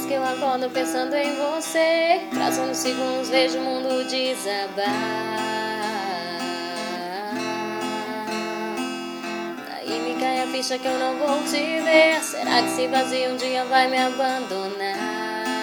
que eu acordo pensando em você. Passando segundos, vejo o mundo desabar. Aí me cai a ficha que eu não vou te ver. Será que esse vazio um dia vai me abandonar?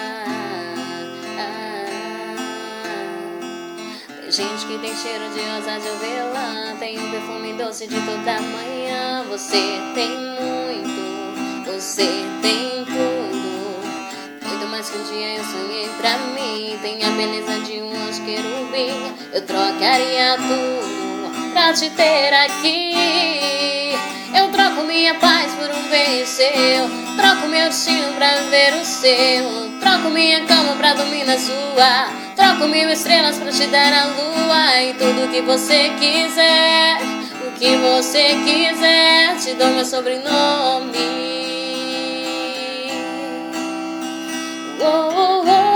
Tem gente que tem cheiro de rosa de hortelã, tem um perfume doce de toda manhã. Você tem muito, você tem tudo, muito mais que um dia eu sonhei pra mim. Tem a beleza de um anjo querubim. Eu trocaria tudo pra te ter aqui. Eu troco minha paz por um beijo seu, troco meu destino pra ver o seu, troco minha cama pra dormir na sua, troco 1000 estrelas pra te dar a lua. E tudo que você quiser, o que você quiser, te dou meu sobrenome. Oh, oh, oh.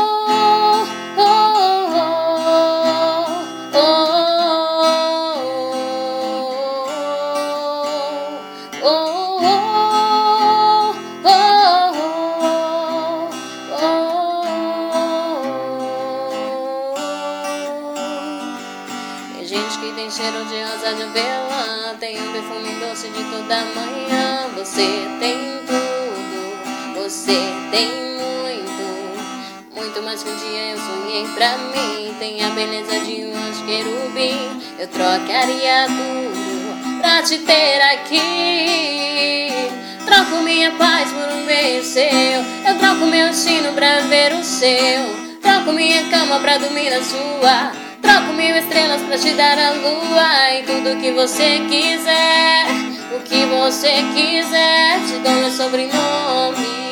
Tem gente que tem cheiro de rosa de hortelã, tem um perfume doce de toda manhã. Você tem tudo, você tem muito, muito mais que um dia eu sonhei pra mim. Tem a beleza de um anjo querubim. Eu trocaria tudo pra te ter aqui. Troco minha paz por um beijo seu, eu troco meu destino pra ver o seu, troco minha cama pra dormir na sua, troco 1000 estrelas pra te dar a lua. E tudo que você quiser, o que você quiser, te dou meu sobrenome.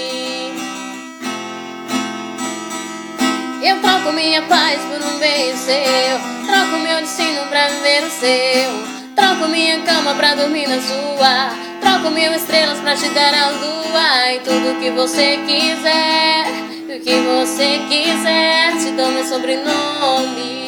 Eu troco minha paz por um beijo seu, troco meu destino pra ver o seu, troco minha cama pra dormir na sua, troco 1000 estrelas pra te dar a lua. E tudo que você quiser, o que você quiser, te dou meu sobrenome.